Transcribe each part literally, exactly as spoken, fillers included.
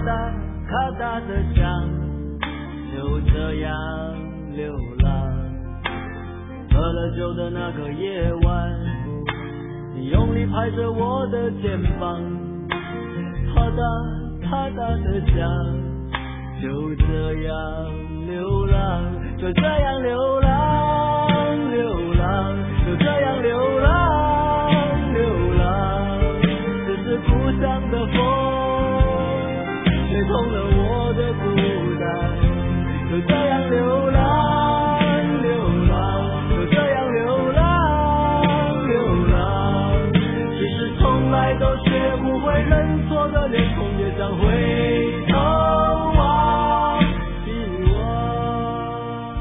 嗒咔嗒的响，就这样流浪。喝了酒的那个夜晚，你用力拍着我的肩膀，啪嗒啪嗒的响，就这样流浪，就这样流浪，流浪，就这样流浪，流浪。这是故乡的风，吹痛了我的孤单，就这样流浪，流浪，就这样流浪，流浪。其实从来都学不会认错的脸孔，也将回头望遗忘。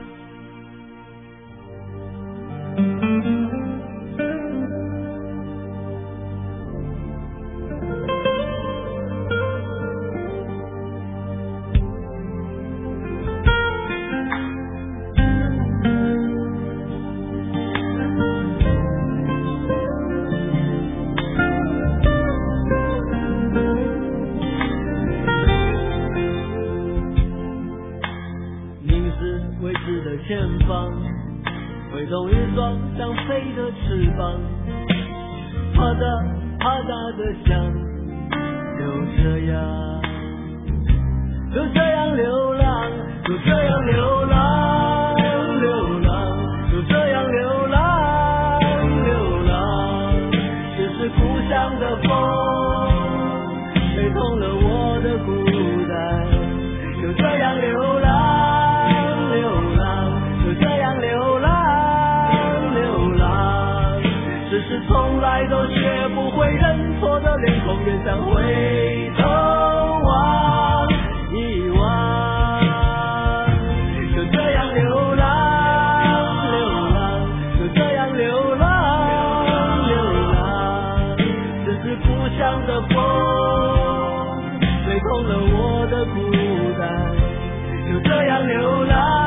未知的前方，挥动一双想飞的翅膀，啪嗒啪嗒的响，就这样，就这样流浪，就这样流浪，流浪，就这样流浪，流浪。这是故乡的风，吹痛了我的孤单，就这样流浪。从来都学不会认错的脸孔，也将回头望遗忘。就这样流浪，流浪，就这样流浪，流浪。这是故乡的风，吹痛了我的孤单，就这样流浪。